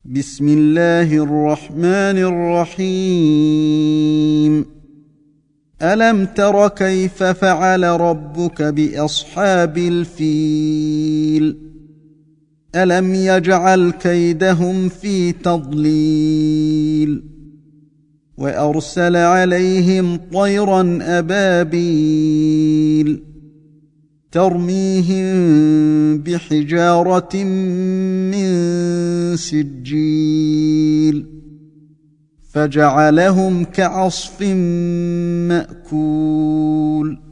بسم الله الرحمن الرحيم ألم تر كيف فعل ربك بأصحاب الفيل ألم يجعل كيدهم في تضليل وأرسل عليهم طيرا أبابيل ترميهم بحجارة من سجيل فجعلهم كعصف مأكول